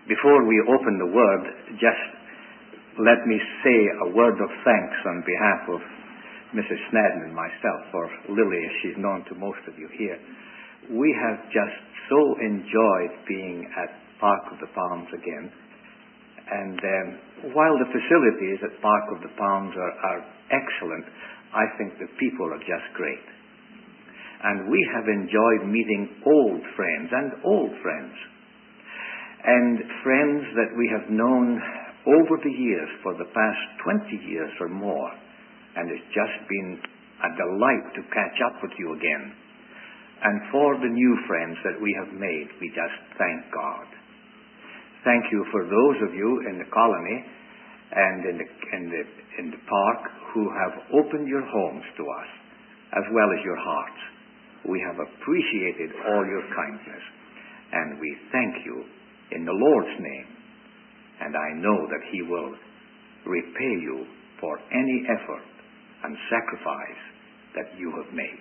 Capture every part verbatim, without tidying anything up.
Before we open the Word, just let me say a word of thanks on behalf of Missus Snadden and myself, or Lily, as she's known to most of you here. We have just so enjoyed being at Park of the Palms again. And um, while the facilities at Park of the Palms are, are excellent, I think the people are just great. And we have enjoyed meeting old friends and old friends. And friends that we have known over the years, for the past twenty years or more. And it's just been a delight to catch up with you again. And for the new friends that we have made, we just thank God. Thank you for those of you in the colony and in the, in the, in the park who have opened your homes to us, as well as your hearts. We have appreciated all your kindness, and we thank you in the Lord's name. And I know that He will repay you for any effort and sacrifice that you have made.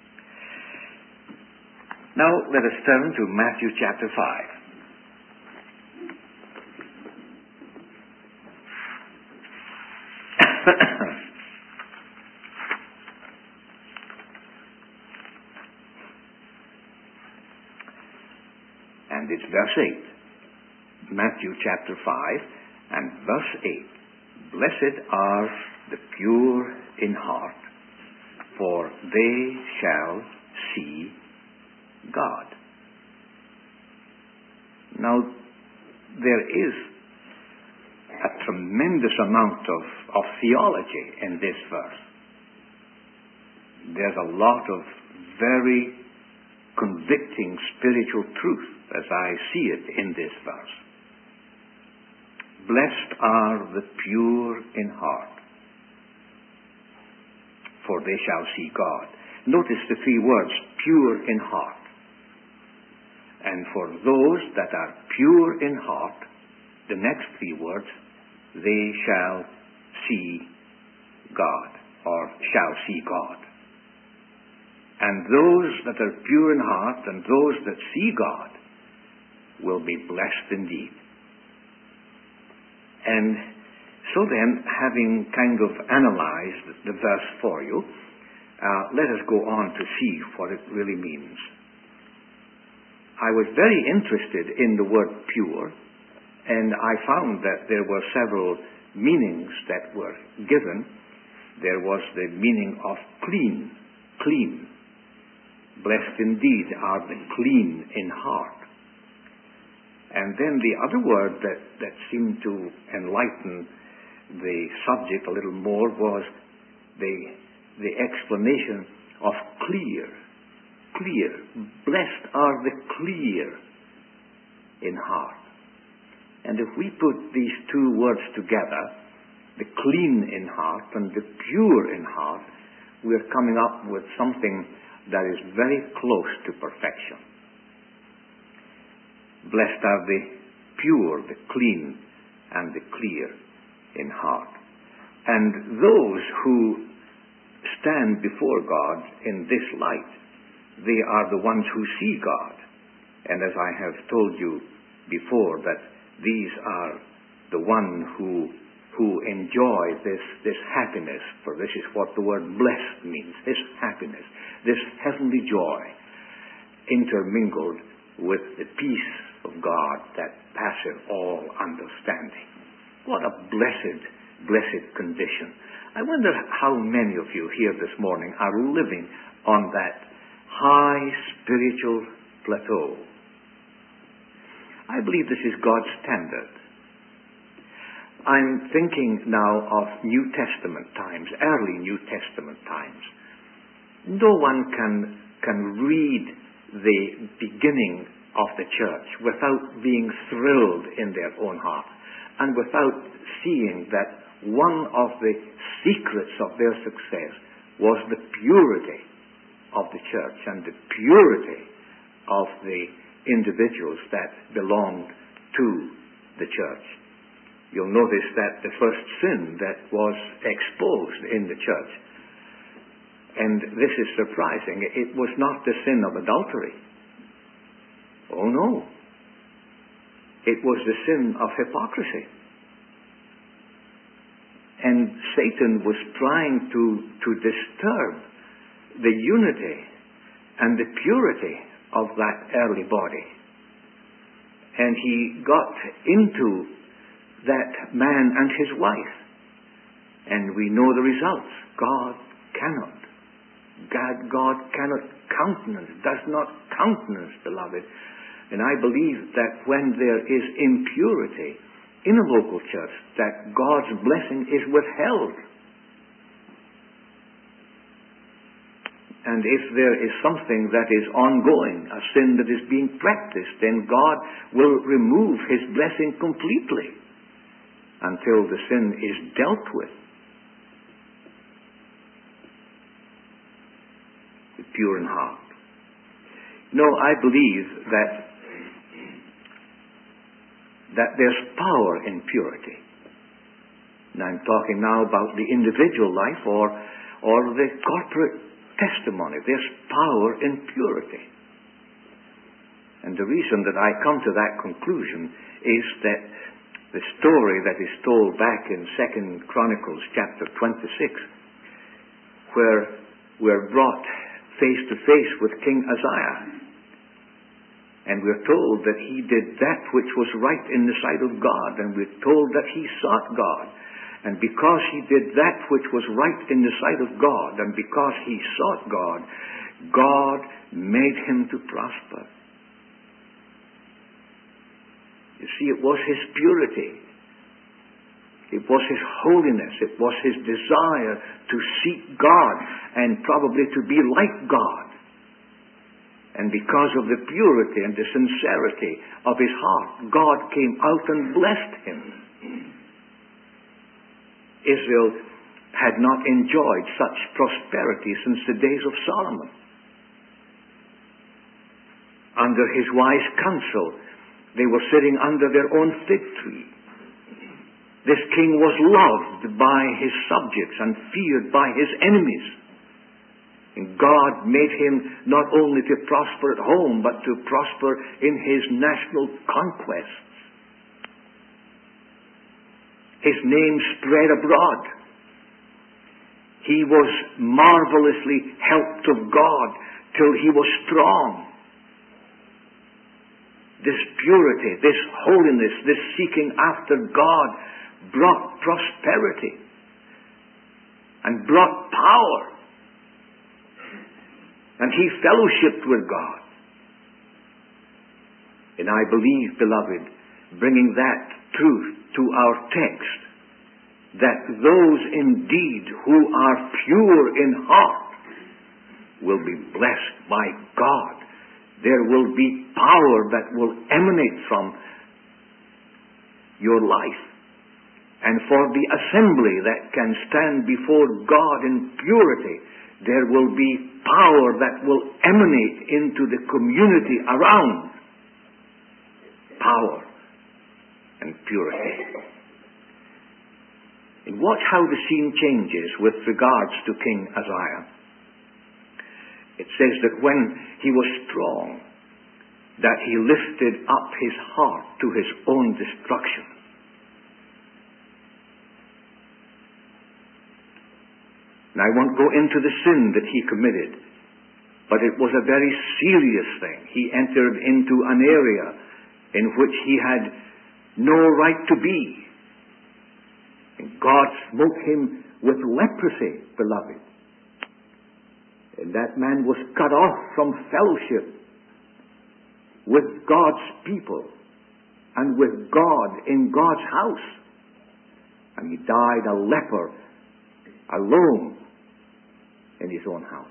Now let us turn to Matthew chapter five. And it's verse eight. Matthew chapter five and verse eight. Blessed are the pure in heart, for they shall see God. Now, there is a tremendous amount of, of theology in this verse. There's a lot of very convicting spiritual truth as I see it in this verse. Blessed are the pure in heart, for they shall see God. Notice the three words, pure in heart. And for those that are pure in heart, the next three words, they shall see God, or shall see God. And those that are pure in heart and those that see God will be blessed indeed. And so then, having kind of analyzed the verse for you, uh, let us go on to see what it really means. I was very interested in the word pure, and I found that there were several meanings that were given. There was the meaning of clean, clean. Blessed indeed are the clean in heart. And then the other word that, that seemed to enlighten the subject a little more was the, the explanation of clear. Clear. Blessed are the clear in heart. And if we put these two words together, the clean in heart and the pure in heart, we're coming up with something that is very close to perfection. Blessed are the pure, the clean, and the clear in heart. And those who stand before God in this light, they are the ones who see God. And as I have told you before, that these are the ones who who enjoy this, this happiness, for this is what the word blessed means, this happiness, this heavenly joy, intermingled with the peace of God that passeth all understanding. What a blessed, blessed condition. I wonder how many of you here this morning are living on that high spiritual plateau. I believe this is God's standard. I'm thinking now of New Testament times, early New Testament times. No one can, can read the beginning of the church without being thrilled in their own heart and without seeing that one of the secrets of their success was the purity of the church and the purity of the individuals that belonged to the church. You'll notice that the first sin that was exposed in the church, and this is surprising, it was not the sin of adultery. Oh no. It was the sin of hypocrisy. And Satan was trying to, to disturb the unity and the purity of that early body. And he got into that man and his wife. And we know the results. God cannot. God, God cannot countenance, does not countenance, beloved. And I believe that when there is impurity in a local church, that God's blessing is withheld. And if there is something that is ongoing, a sin that is being practiced, then God will remove His blessing completely until the sin is dealt with. The pure in heart. No, I believe that that there's power in purity. And I'm talking now about the individual life or, or the corporate testimony. There's power in purity. And the reason that I come to that conclusion is that the story that is told back in Second Chronicles chapter twenty-six, where we're brought face to face with King Uzziah. And we're told that he did that which was right in the sight of God. And we're told that he sought God. And because he did that which was right in the sight of God, and because he sought God, God made him to prosper. You see, it was his purity. It was his holiness. It was his desire to seek God and probably to be like God. And because of the purity and the sincerity of his heart, God came out and blessed him. Israel had not enjoyed such prosperity since the days of Solomon. Under his wise counsel, they were sitting under their own fig tree. This king was loved by his subjects and feared by his enemies. And God made him not only to prosper at home, but to prosper in his national conquests. His name spread abroad. He was marvelously helped of God till he was strong. This purity, this holiness, this seeking after God brought prosperity and brought power. And he fellowshiped with God. And I believe, beloved, bringing that truth to our text, that those indeed who are pure in heart will be blessed by God. There will be power that will emanate from your life. And for the assembly that can stand before God in purity, there will be power that will emanate into the community around. Power and purity. And watch how the scene changes with regards to King Uzziah. It says that when he was strong, that he lifted up his heart to his own destruction. And I won't go into the sin that he committed, but it was a very serious thing. He entered into an area in which he had no right to be. And God smote him with leprosy, beloved. And that man was cut off from fellowship with God's people and with God in God's house. And he died a leper, alone in his own house.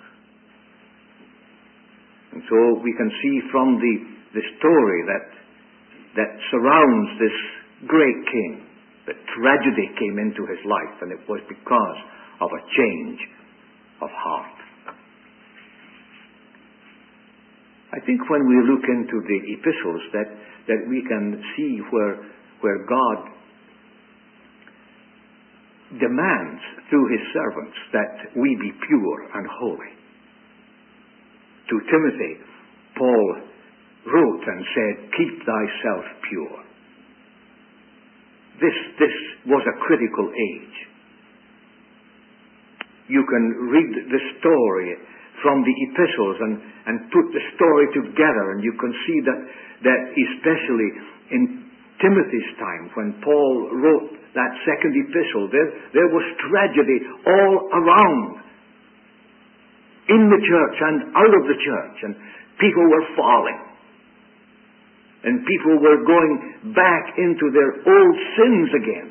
And so we can see from the, the story that, that surrounds this great king, that tragedy came into his life, and it was because of a change of heart. I think when we look into the epistles that, that we can see where, where God demands through his servants that we be pure and holy. To Timothy, Paul wrote and said, "Keep thyself pure." this, this was a critical age. You can read the story from the epistles and, and put the story together, and you can see that, that especially in Timothy's time, when Paul wrote that second epistle, there, there was tragedy all around, in the church and out of the church, and people were falling. And people were going back into their old sins again.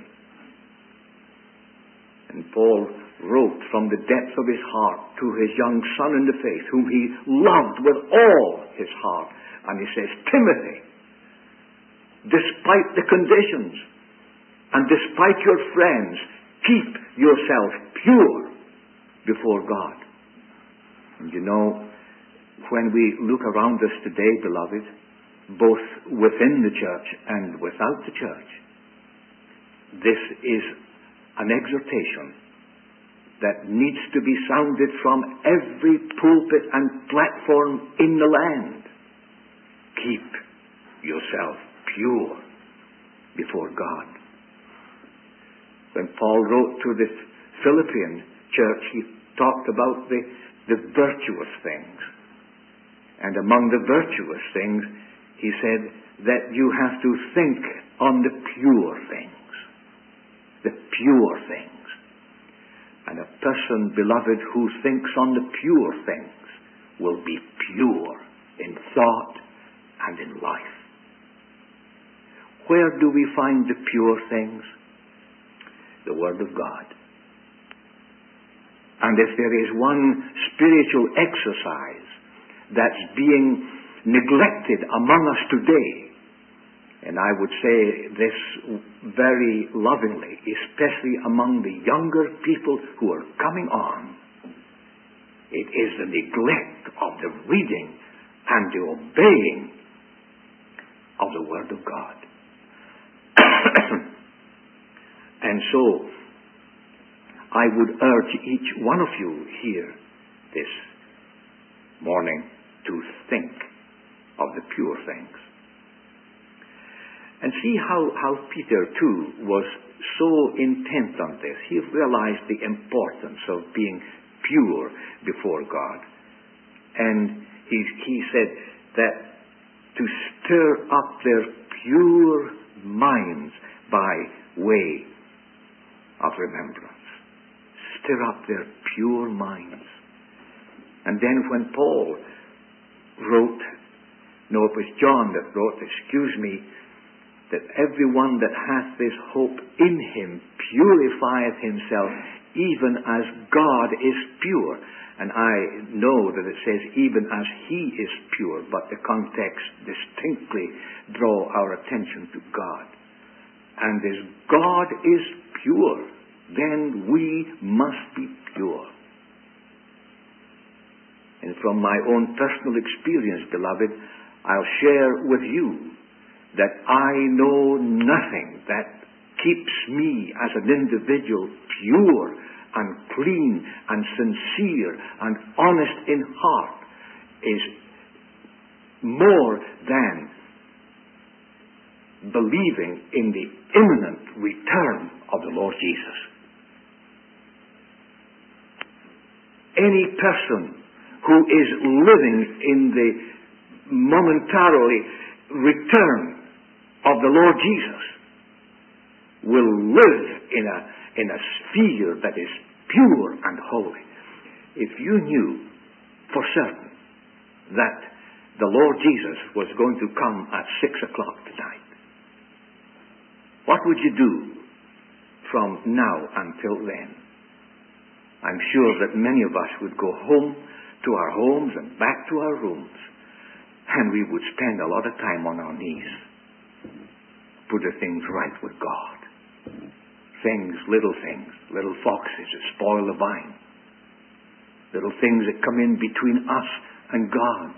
And Paul wrote from the depths of his heart to his young son in the faith, whom he loved with all his heart. And he says, Timothy, despite the conditions and despite your friends, keep yourself pure before God. And you know, when we look around us today, beloved, both within the church and without the church, this is an exhortation that needs to be sounded from every pulpit and platform in the land. Keep yourself pure before God. When Paul wrote to the Philippian church, he talked about the, the virtuous things. And among the virtuous things, he said that you have to think on the pure things. The pure things. And a person, beloved, who thinks on the pure things will be pure in thought and in life. Where do we find the pure things? The Word of God. And if there is one spiritual exercise that's being neglected among us today, and I would say this very lovingly, especially among the younger people who are coming on, it is the neglect of the reading and the obeying of the Word of God. And so, I would urge each one of you here this morning to think of the pure things. And see how, how Peter too was so intent on this. He realized the importance of being pure before God. And he, he said that to stir up their pure minds by way of remembrance. Stir up their pure minds. And then when Paul wrote, no, it was John that wrote, excuse me, that everyone that hath this hope in him purifieth himself, even as God is pure. And I know that it says, even as he is pure, but the context distinctly draw our attention to God. And as God is pure, then we must be pure. And from my own personal experience, beloved, I'll share with you that I know nothing that keeps me as an individual pure and clean and sincere and honest in heart is more than believing in the imminent return of the Lord Jesus. Any person who is living in the momentarily return of the Lord Jesus will live in a, in a sphere that is pure and holy. If you knew for certain that the Lord Jesus was going to come at six o'clock tonight, what would you do from now until then? I'm sure that many of us would go home to our homes and back to our rooms, and we would spend a lot of time on our knees, putting things right with God. Things, little things, little foxes that spoil the vine. Little things that come in between us and God.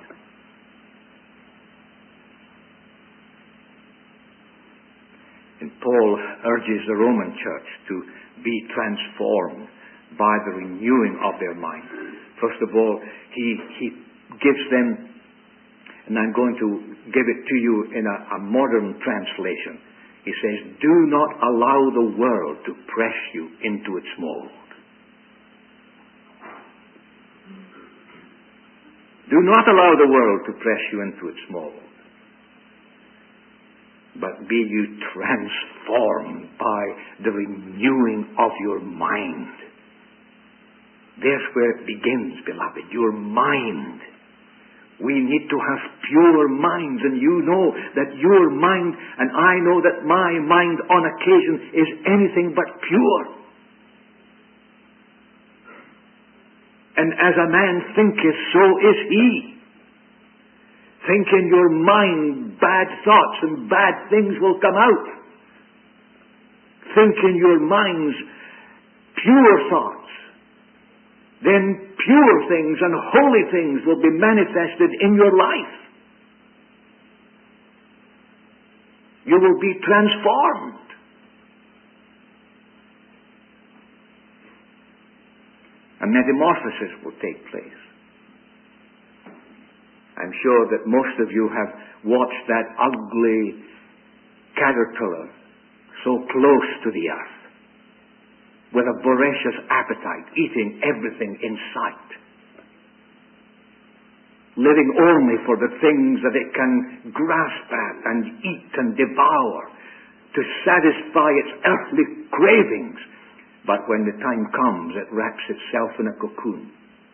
And Paul urges the Roman church to be transformed by the renewing of their mind. First of all, he, he gives them, and I'm going to give it to you in a, a modern translation. He He says, do not allow the world to press you into its mold. Do not allow the world to press you into its mold. But be you transformed by the renewing of your mind. There's where it begins, beloved. Your mind. We need to have pure minds, and you know that your mind, and I know that my mind on occasion is anything but pure. And as a man thinketh, so is he. Think in your mind bad thoughts, and bad things will come out. Think in your minds pure thoughts. Then pure things and holy things will be manifested in your life. You will be transformed. A metamorphosis will take place. I'm sure that most of you have watched that ugly caterpillar so close to the earth, with a voracious appetite, eating everything in sight, living only for the things that it can grasp at and eat and devour to satisfy its earthly cravings. But when the time comes, it wraps itself in a cocoon.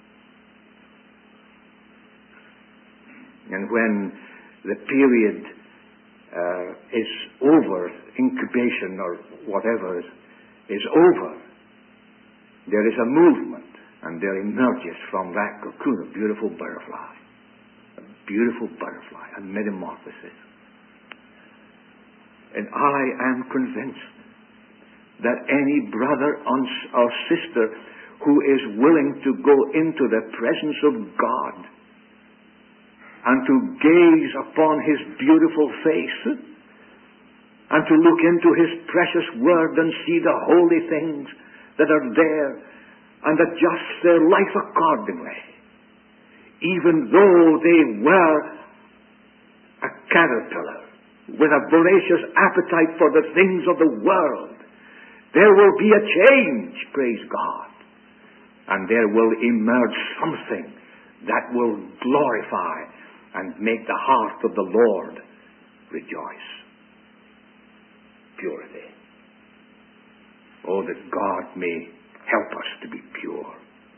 And when the period uh, is over, incubation or whatever is over, there is a movement, and there emerges from that cocoon a beautiful butterfly. A beautiful butterfly, a metamorphosis. And I am convinced that any brother or sister who is willing to go into the presence of God and to gaze upon His beautiful face and to look into His precious Word and see the holy things that are there and adjust their life accordingly, even though they were a caterpillar with a voracious appetite for the things of the world, there will be a change, praise God. And there will emerge something that will glorify and make the heart of the Lord rejoice. Purity. Oh, that God may help us to be pure.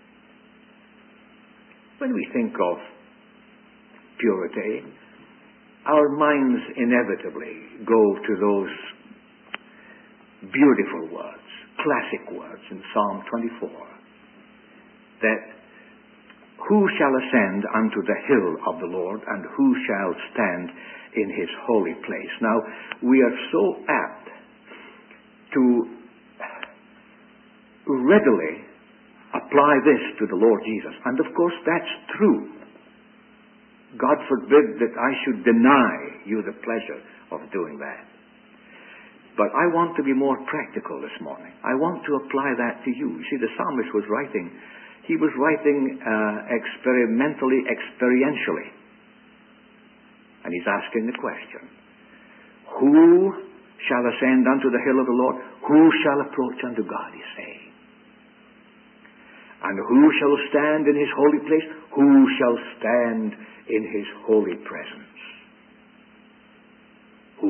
When we think of purity, our minds inevitably go to those beautiful words, classic words in Psalm twenty-four, that who shall ascend unto the hill of the Lord, and who shall stand in His holy place? Now, we are so apt to readily apply this to the Lord Jesus. And of course, that's true. God forbid that I should deny you the pleasure of doing that. But I want to be more practical this morning. I want to apply that to you. You see, the psalmist was writing, he was writing uh, experimentally, experientially. And he's asking the question, who shall ascend unto the hill of the Lord? Who shall approach unto God, he's saying. And who shall stand in His holy place? Who shall stand in His holy presence? Who?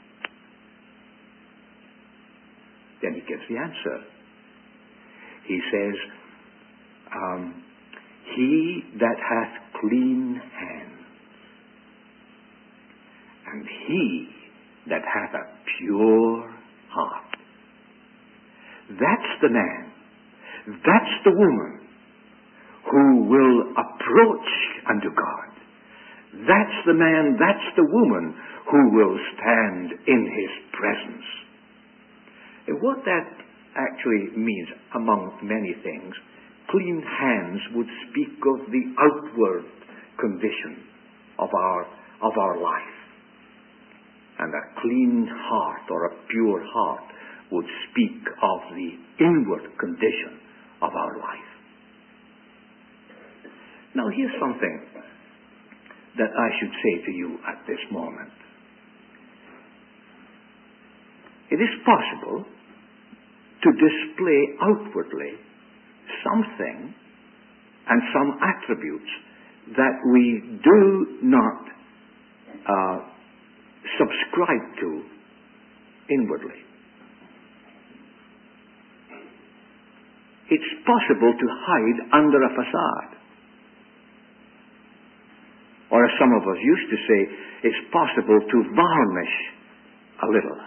Then he gives the answer. He says, um, he that hath clean hands, and he that hath a pure heart. That's the man, that's the woman who will approach unto God. That's the man, that's the woman who will stand in His presence. And what that actually means, among many things, clean hands would speak of the outward condition of our, of our life. And a clean heart or a pure heart would speak of the inward condition of our life. Now here's something that I should say to you at this moment. It is possible to display outwardly something and some attributes that we do not uh, subscribe to inwardly. It's possible to hide under a facade. Or as some of us used to say, it's possible to varnish a little.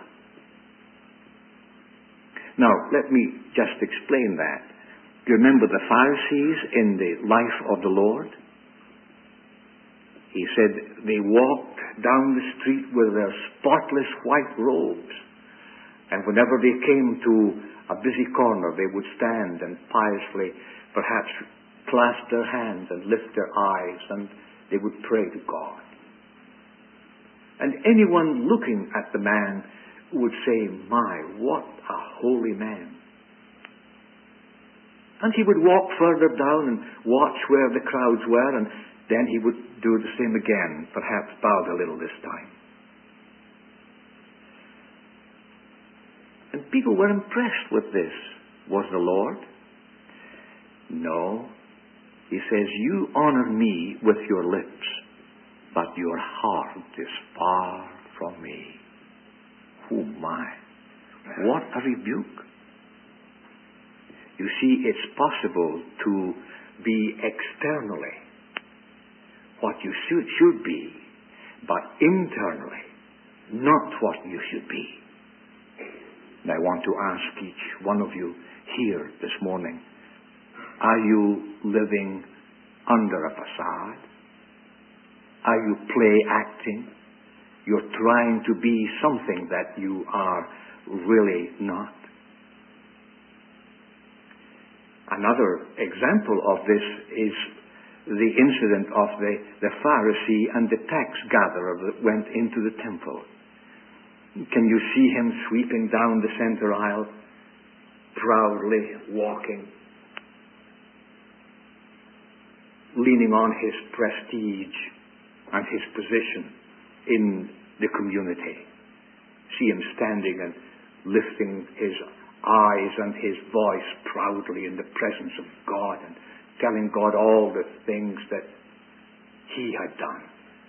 Now, let me just explain that. Do you remember the Pharisees in the life of the Lord? He said they walked down the street with their spotless white robes. And whenever they came to a busy corner, they would stand and piously, perhaps, clasp their hands and lift their eyes, and they would pray to God. And anyone looking at the man would say, "My, what a holy man." And he would walk further down and watch where the crowds were, and then he would do the same again, perhaps bowed a little this time. And people were impressed with this. Was the Lord? No. He says, "You honor me with your lips, but your heart is far from me." Oh my, what a rebuke. You see, it's possible to be externally what you should, should be, but internally not what you should be. And I want to ask each one of you here this morning, are you living under a facade? Are you play acting? You're trying to be something that you are really not. Another example of this is the incident of the, the Pharisee and the tax gatherer that went into the temple. Can you see him sweeping down the center aisle, proudly walking, leaning on his prestige and his position in the community? See him standing and lifting his eyes and his voice proudly in the presence of God and telling God all the things that he had done.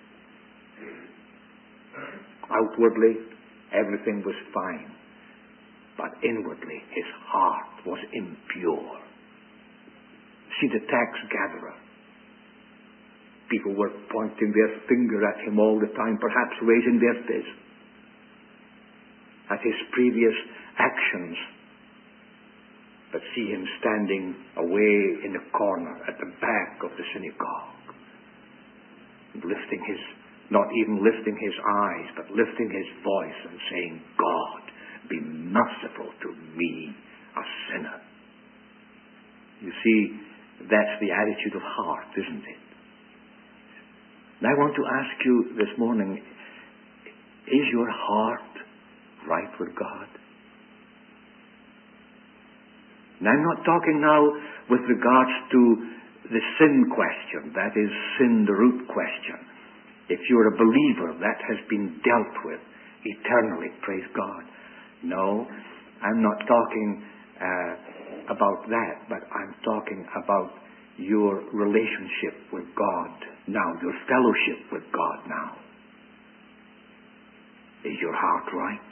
Outwardly, everything was fine, but inwardly his heart was impure. See the tax gatherer. People were pointing their finger at him all the time, perhaps raising their fist at his previous actions. But see him standing away in the corner at the back of the synagogue, lifting his, not even lifting his eyes, but lifting his voice and saying, "God, be merciful to me, a sinner." You see, that's the attitude of heart, isn't it? And I want to ask you this morning, is your heart right with God? And I'm not talking now with regards to the sin question, that is sin, the root question. If you're a believer, that has been dealt with eternally, praise God. No, I'm not talking uh, about that, but I'm talking about your relationship with God now, your fellowship with God now. Is your heart right?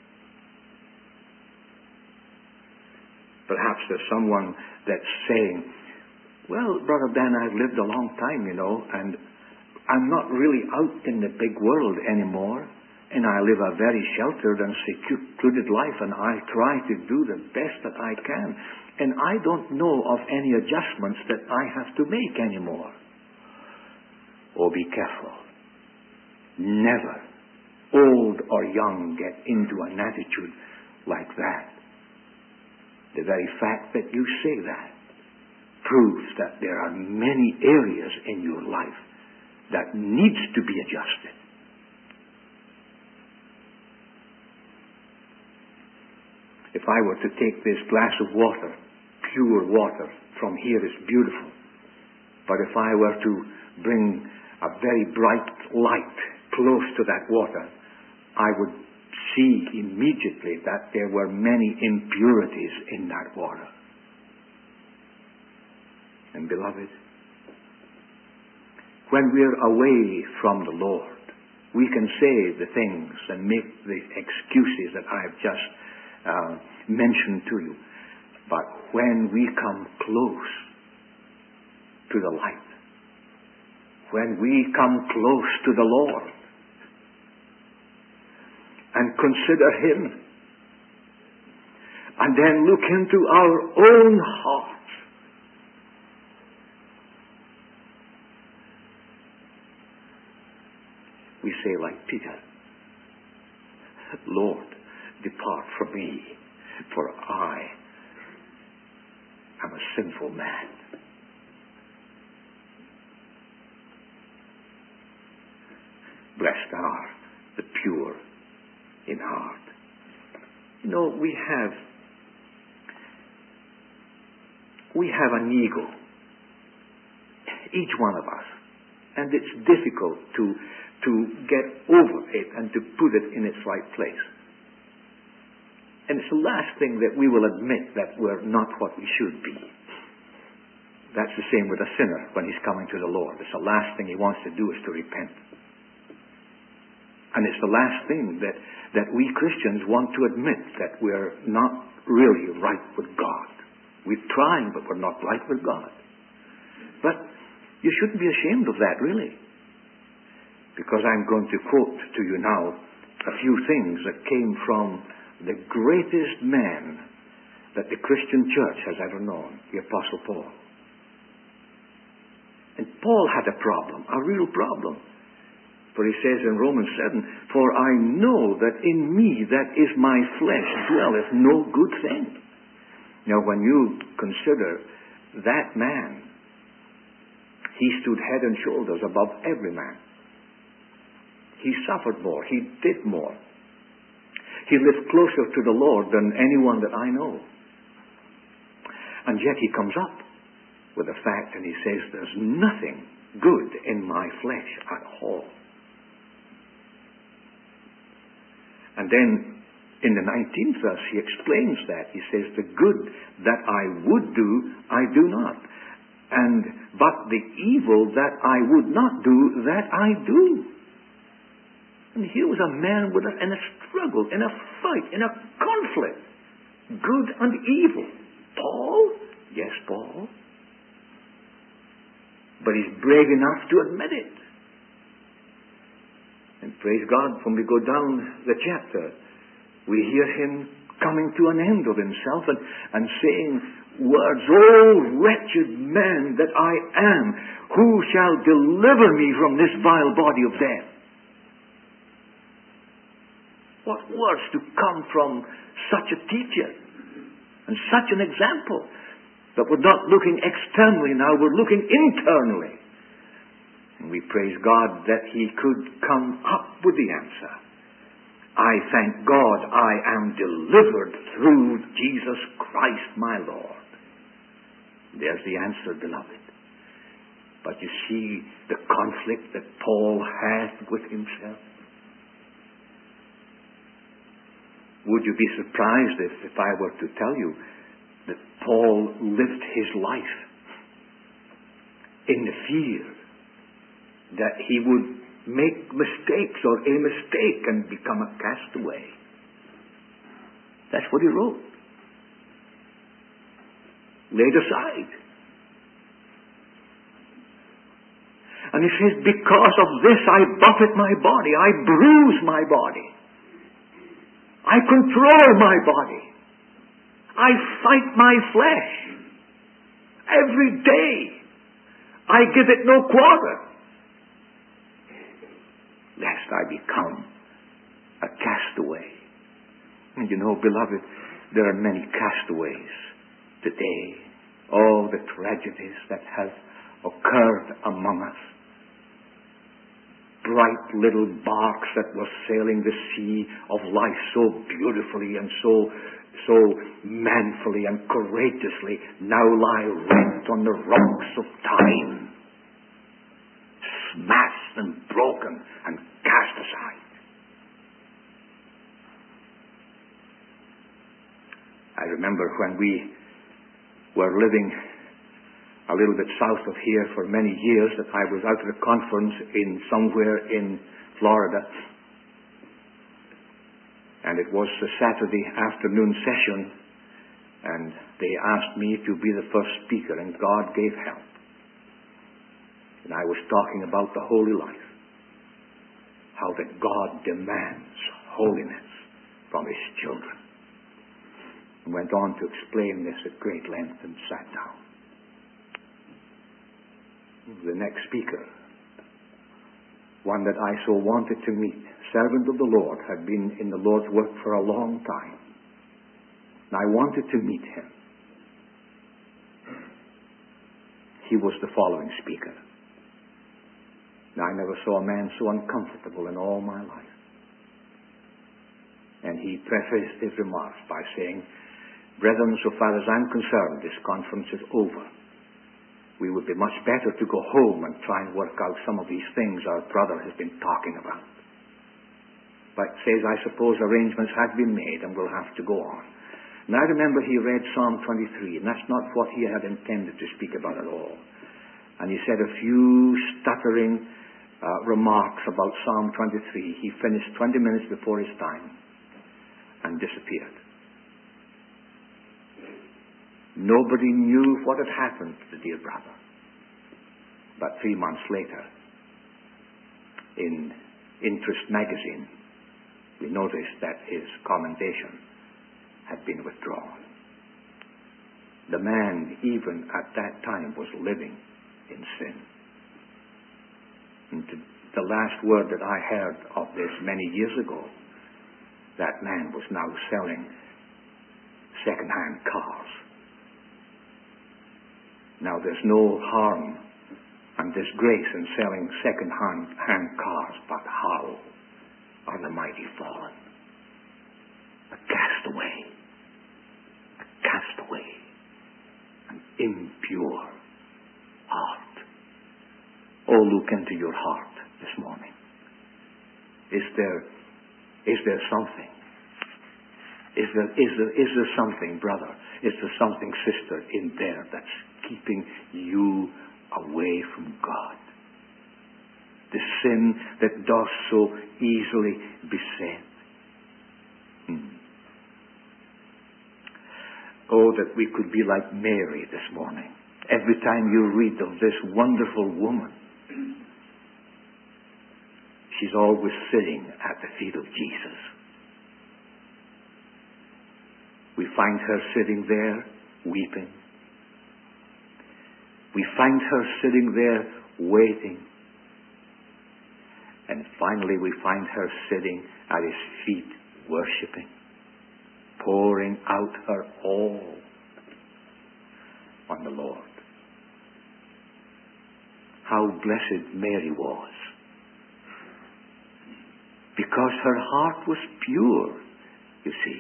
Perhaps there's someone that's saying, "Well, Brother Dan, I've lived a long time, you know, and I'm not really out in the big world anymore, and I live a very sheltered and secluded life, and I try to do the best that I can, and I don't know of any adjustments that I have to make anymore." Oh, be careful. Never, old or young, get into an attitude like that. The very fact that you say that proves that there are many areas in your life that needs to be adjusted. If I were to take this glass of water, pure water, from here is beautiful. But if I were to bring a very bright light close to that water, I would see immediately that there were many impurities in that water. And beloved, when we're away from the Lord, we can say the things and make the excuses that I've just uh, mentioned to you. But when we come close to the light, when we come close to the Lord and consider Him, and then look into our own hearts, we say like Peter, Lord, depart from me, for I am a sinful man. Blessed are the pure in heart. You know, we have we have an ego, each one of us, and it's difficult to to get over it and to put it in its right place. And it's the last thing that we will admit that we're not what we should be. That's the same with a sinner when he's coming to the Lord. It's the last thing he wants to do is to repent. And it's the last thing that, that we Christians want to admit, that we're not really right with God. We're trying, but we're not right with God. But you shouldn't be ashamed of that, really. Because I'm going to quote to you now a few things that came from the greatest man that the Christian church has ever known, the Apostle Paul. And Paul had a problem, a real problem. For he says in Romans seven, for I know that in me, that is my flesh, dwelleth no good thing. Now when you consider that man, he stood head and shoulders above every man. He suffered more. He did more. He lived closer to the Lord than anyone that I know. And yet he comes up with the fact and he says, there's nothing good in my flesh at all. And then in the nineteenth verse he explains that. He says, the good that I would do, I do not. And but the evil that I would not do, that I do. And here was a man with a, in a struggle, in a fight, in a conflict. Good and evil. Paul? Yes, Paul. But he's brave enough to admit it. And praise God, when we go down the chapter, we hear him coming to an end of himself and, and saying words, oh wretched man that I am, who shall deliver me from this vile body of death? What words to come from such a teacher and such an example. But we're not looking externally now, we're looking internally. And we praise God that he could come up with the answer. I thank God I am delivered through Jesus Christ my Lord. There's the answer, beloved. But you see the conflict that Paul had with himself. Would you be surprised if, if I were to tell you that Paul lived his life in the fear that he would make mistakes or a mistake and become a castaway? That's what he wrote. Laid aside. And he says, because of this I buffet my body, I bruise my body. I control my body. I fight my flesh. Every day. I give it no quarter. Lest I become a castaway. And you know, beloved, there are many castaways today. Oh, the tragedies that have occurred among us. Bright little barks that were sailing the sea of life so beautifully and so so manfully and courageously now lie rent on the rocks of time, smashed and broken and cast aside. I remember when we were living a little bit south of here for many years, that I was out at a conference in somewhere in Florida, and it was a Saturday afternoon session, and they asked me to be the first speaker, and God gave help. And I was talking about the holy life, how that God demands holiness from His children, and went on to explain this at great length and sat down. The next speaker, one that I so wanted to meet, servant of the Lord, had been in the Lord's work for a long time. And I wanted to meet him. He was the following speaker. Now, I never saw a man so uncomfortable in all my life. And he prefaced his remarks by saying, "Brethren, so far as I'm concerned, this conference is over. We would be much better to go home and try and work out some of these things our brother has been talking about. But says, I suppose arrangements have been made and we'll have to go on." And I remember he read Psalm twenty-three, and that's not what he had intended to speak about at all. And he said a few stuttering uh, remarks about Psalm twenty-three. He finished twenty minutes before his time and disappeared. Nobody knew what had happened to the dear brother. But three months later, in Interest magazine, we noticed that his commendation had been withdrawn. The man, even at that time, was living in sin. And to the last word that I heard of this many years ago, that man was now selling second-hand cars. Now, there's no harm and disgrace in selling second-hand hand cars, but how are the mighty fallen? A castaway, a castaway, an impure heart. Oh, look into your heart this morning. Is there, is there something? Is there, is there, is there something, brother? Is there something, sister, in there that's keeping you away from God? The sin that does so easily beset. Hmm. Oh, that we could be like Mary this morning. Every time you read of this wonderful woman, she's always sitting at the feet of Jesus. We find her sitting there weeping. We find her sitting there waiting. And finally we find her sitting at His feet worshipping, pouring out her all on the Lord. How blessed Mary was, because her heart was pure, you see.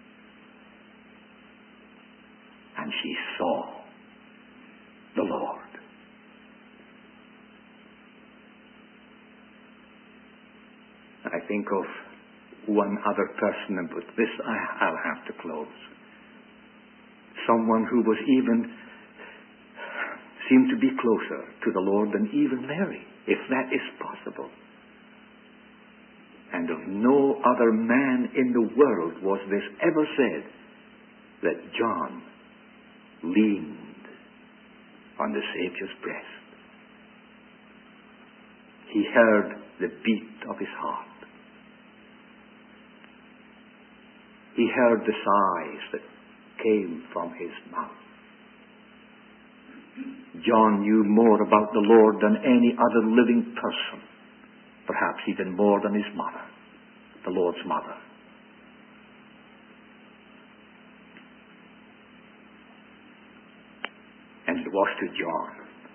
And she saw the Lord. I think of one other person, and with this I, I'll have to close. Someone who was even, seemed to be closer to the Lord than even Mary, if that is possible. And of no other man in the world was this ever said, that John leaned on the Savior's breast. He heard the beat of his heart. He heard the sighs that came from his mouth. John knew more about the Lord than any other living person, perhaps even more than his mother, the Lord's mother. And it was to John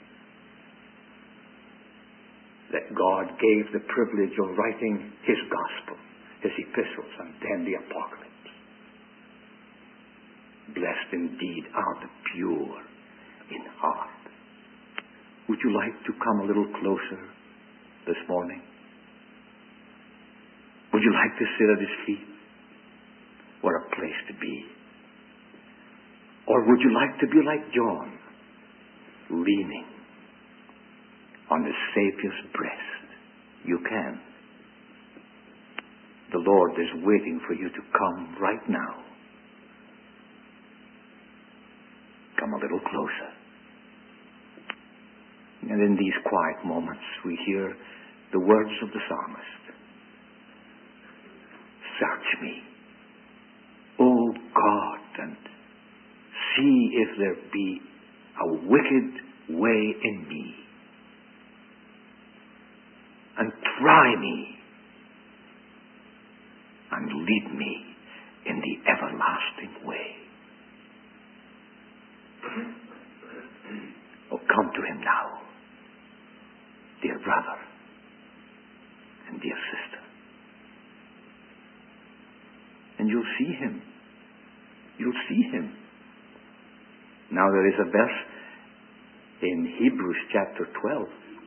that God gave the privilege of writing his gospel, his epistles, and then the apocalypse. Blessed indeed are the pure in heart. Would you like to come a little closer this morning? Would you like to sit at his feet? What a place to be. Or would you like to be like John, leaning on the Savior's breast? You can. The Lord is waiting for you to come right now. Come a little closer. And in these quiet moments, we hear the words of the psalmist. Search me, O God, and see if there be a wicked way in me. And try me, and lead me in the everlasting way. Oh, come to him now, dear brother and dear sister. And you'll see him. You'll see him. Now there is a verse in Hebrews chapter twelve.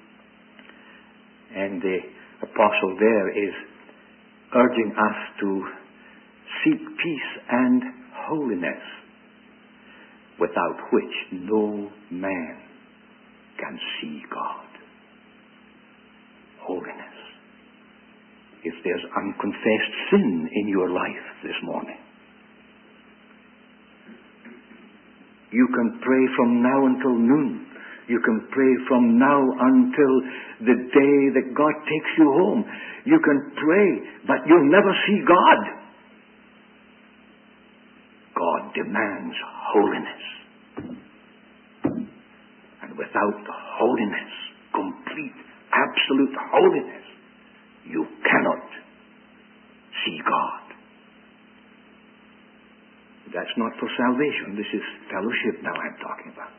And the apostle there is urging us to seek peace and holiness, without which no man can see God. Holiness. If there's unconfessed sin in your life this morning, you can pray from now until noon. You can pray from now until the day that God takes you home. You can pray, but you'll never see God. God demands holiness. And without holiness, complete, absolute holiness, you cannot see God. That's not for salvation. This is fellowship now I'm talking about.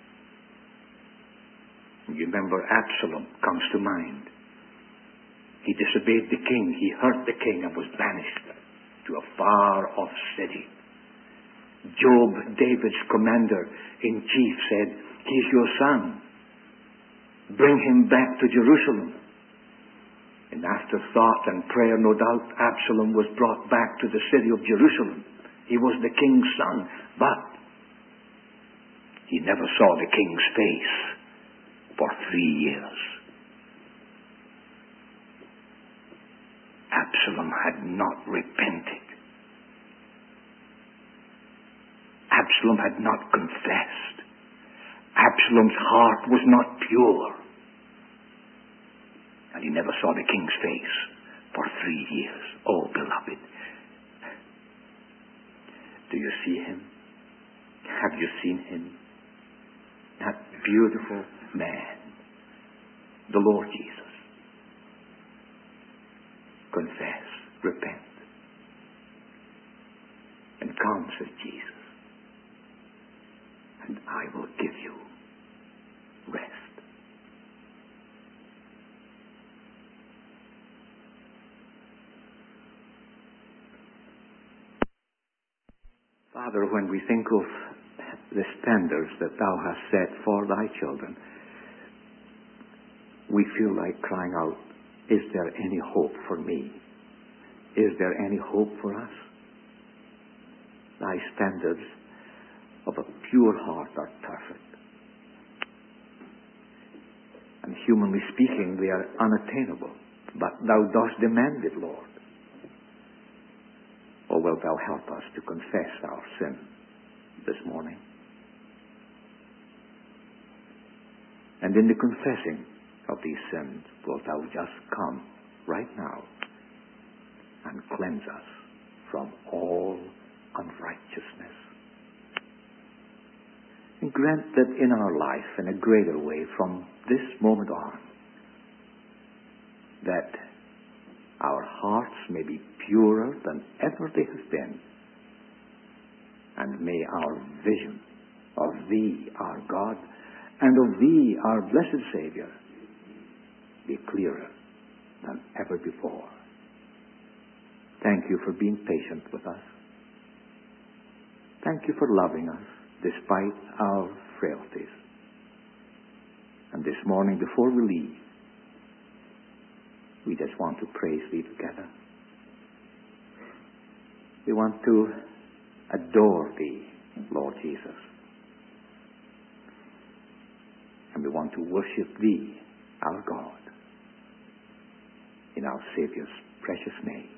You remember Absalom comes to mind. He disobeyed the king. He hurt the king and was banished to a far-off city. Job, David's commander-in-chief, said, "He's your son. Bring him back to Jerusalem." In afterthought and prayer, no doubt, Absalom was brought back to the city of Jerusalem. He was the king's son, but he never saw the king's face for three years. Absalom had not repented. Absalom had not confessed. Absalom's heart was not pure. And he never saw the king's face for three years. Oh, beloved, do you see him? Have you seen him? That beautiful man, the Lord Jesus. Confess, repent, and come, says Jesus, and I will give you rest. Father, when we think of the standards that thou hast set for thy children, we feel like crying out, is there any hope for me? Is there any hope for us? Thy standards of a pure heart are perfect. And humanly speaking, they are unattainable. But thou dost demand it, Lord. Oh, wilt thou help us to confess our sin this morning? And in the confessing of these sins, wilt thou just come right now and cleanse us from all unrighteousness? And grant that in our life, in a greater way, from this moment on, that our hearts may be purer than ever they have been, and may our vision of Thee, our God, and of Thee, our blessed Savior, be clearer than ever before. Thank you for being patient with us. Thank you for loving us despite our frailties. And this morning, before we leave, we just want to praise Thee together. We want to adore Thee, Lord Jesus. we want to worship Thee, our God, in our Savior's precious name.